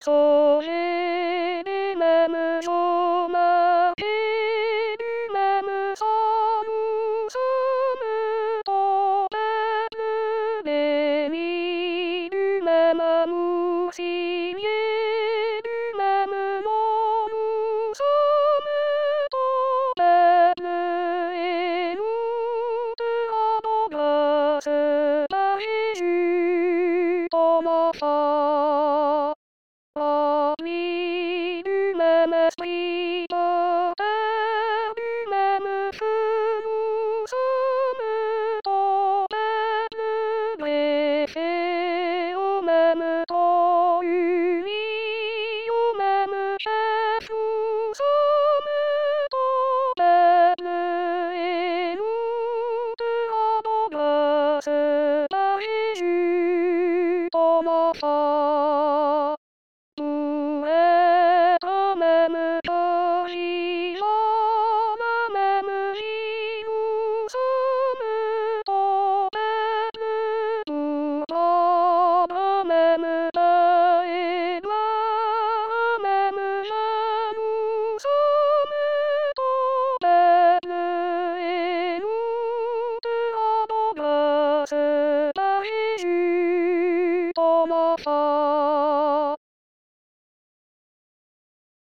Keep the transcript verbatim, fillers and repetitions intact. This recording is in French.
Songer les mêmes chemins et du même sang, nous sommes ton peuple béni, du même amour signé, du même nom, nous sommes ton peuple et nous te rendons grâce par Jésus, ton enfant. Remplis du même esprit, porteur du même feu, nous sommes ton peuple greffé au même tronc, unis au même chef, nous sommes ton peuple et nous te rendons grâce par Jésus, ton enfant. Pour être au même corps, vivant la même vie, nous sommes ton peuple. Pour prendre au même pain et boire au même vin, nous sommes ton peuple et nous te rendons grâce par Jésus, ton enfant.